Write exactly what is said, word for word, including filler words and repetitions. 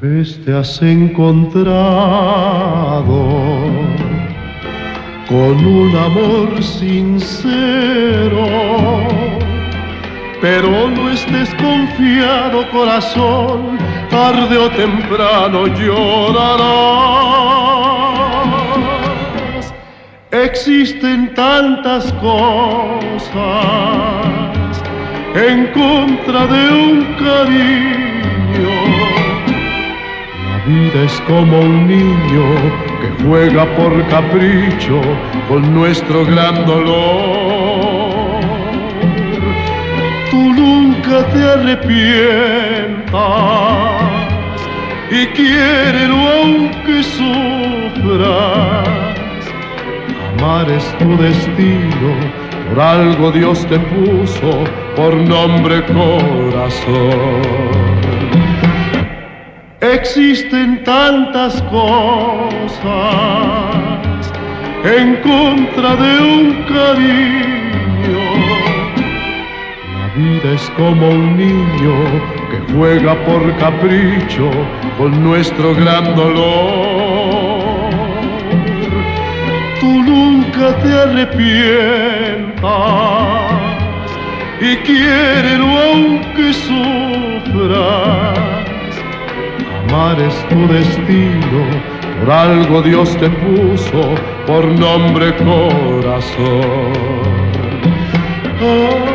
vez te has encontrado con un amor sincero, pero no estés confiado, corazón, tarde o temprano llorarás. Existen tantas cosas en contra de un cariño. La vida es como un niño que juega por capricho con nuestro gran dolor. Tú nunca te arrepientas y quiérelo aunque sufras. Amar es tu destino, por algo Dios te puso por nombre corazón. Existen tantas cosas en contra de un cariño. La vida es como un niño que juega por capricho con nuestro gran dolor. Tú nunca te arrepientas y quiérelo aunque sufras. Amar es tu destino, por algo Dios te puso por nombre corazón. Oh.